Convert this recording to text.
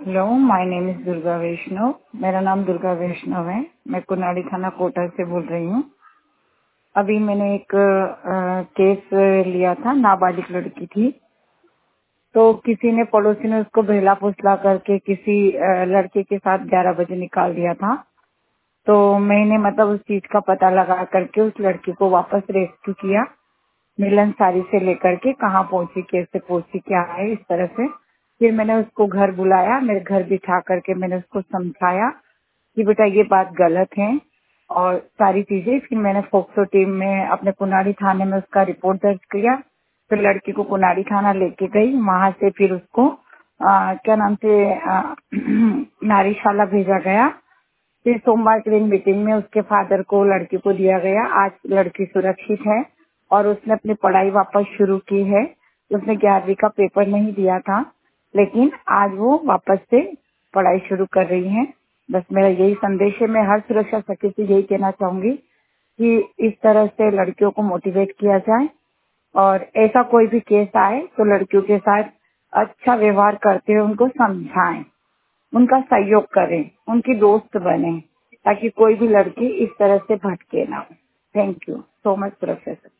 Hello, my name is Durga Vaishnav. मेरा नाम दुर्गा वैष्णव है। मैं कुनाडी थाना कोटा से बोल रही हूँ। अभी मैंने एक केस लिया था। नाबालिग लड़की थी, तो किसी ने पड़ोसी ने उसको बहला फुसला करके किसी लड़के के साथ 11 बजे निकाल दिया था। तो मैंने उस चीज का पता लगा करके उस लड़की को वापस रेस्क्यू किया। मिलनसारी से लेकर के कहाँ पहुंची, कैसे पहुंची, क्या है, इस तरह से। फिर मैंने उसको घर बुलाया, मेरे घर बिठा करके मैंने उसको समझाया कि बेटा ये बात गलत है और सारी चीजें। फिर मैंने फोक्सो टीम में अपने कुनाडी थाने में उसका रिपोर्ट दर्ज किया। फिर लड़की को कुनाडी थाना लेके गई। वहां से फिर उसको क्या नाम से नारीशाला भेजा गया। फिर सोमवार के दिन मीटिंग में उसके फादर को लड़की को दिया गया। आज लड़की सुरक्षित है और उसने अपनी पढ़ाई वापस शुरू की है। उसने 11वीं का पेपर नहीं दिया था, लेकिन आज वो वापस से पढ़ाई शुरू कर रही है। बस मेरा यही संदेश है। मैं हर सुरक्षा सखी से यही कहना चाहूंगी कि इस तरह से लड़कियों को मोटिवेट किया जाए और ऐसा कोई भी केस आए तो लड़कियों के साथ अच्छा व्यवहार करते हुए उनको समझाएं, उनका सहयोग करें, उनकी दोस्त बने, ताकि कोई भी लड़की इस तरह से भटके ना। Thank you so much professor.